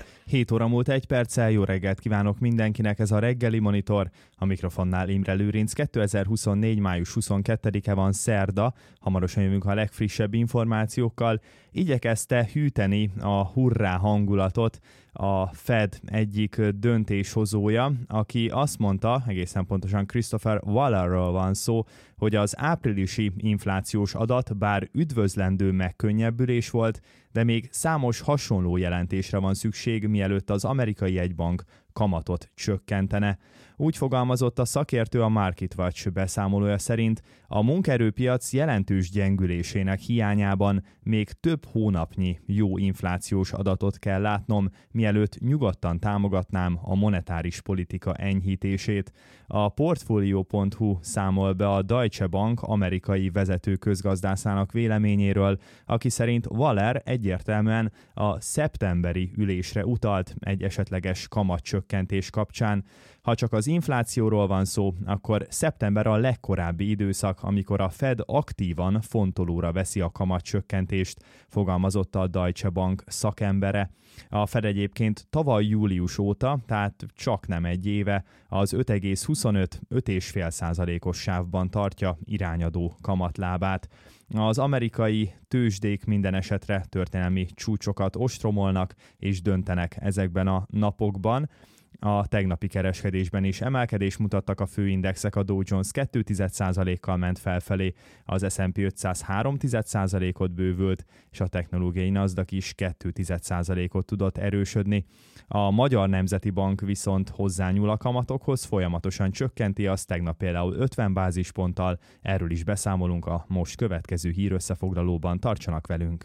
7 óra múlt 1 perccel, jó reggelt kívánok mindenkinek, ez a reggeli monitor, a mikrofonnál Imre Lőrinc. 2024. május 22-e van, szerda, hamarosan jövünk a legfrissebb információkkal. Igyekezte hűteni a hurrá hangulatot a Fed egyik döntéshozója, aki azt mondta, egészen pontosan Christopher Wallerről van szó, hogy az áprilisi inflációs adat bár üdvözlendő megkönnyebbülés volt, de még számos hasonló jelentésre van szükség, mielőtt az amerikai jegybank kamatot csökkentene. Úgy fogalmazott a szakértő a MarketWatch beszámolója szerint, a munkaerőpiac jelentős gyengülésének hiányában még több hónapnyi jó inflációs adatot kell látnom, mielőtt nyugodtan támogatnám a monetáris politika enyhítését. A Portfolio.hu számol be a Deutsche Bank amerikai vezető közgazdászának véleményéről, aki szerint Waller egyértelműen a szeptemberi ülésre utalt egy esetleges kamatcsökkentés kapcsán. Ha csak az inflációról van szó, akkor szeptember a legkorábbi időszak, amikor a Fed aktívan fontolóra veszi a kamatcsökkentést, fogalmazott a Deutsche Bank szakembere. A Fed egyébként tavaly július óta, tehát csak nem egy éve, az 5,25-5,5%-os sávban tartja irányadó kamatlábát. Az amerikai tőzsdék minden esetre történelmi csúcsokat ostromolnak és döntenek ezekben a napokban. A tegnapi kereskedésben is emelkedés mutattak a főindexek, a Dow Jones 2,1%-kal ment felfelé, az S&P 500 3,1%-ot bővült, és a technológiai Nasdaq is 2,1%-ot tudott erősödni. A Magyar Nemzeti Bank viszont hozzányúl a kamatokhoz, folyamatosan csökkenti azt, tegnap például 50 bázisponttal, erről is beszámolunk a most következő hírösszefoglalóban, tartsanak velünk!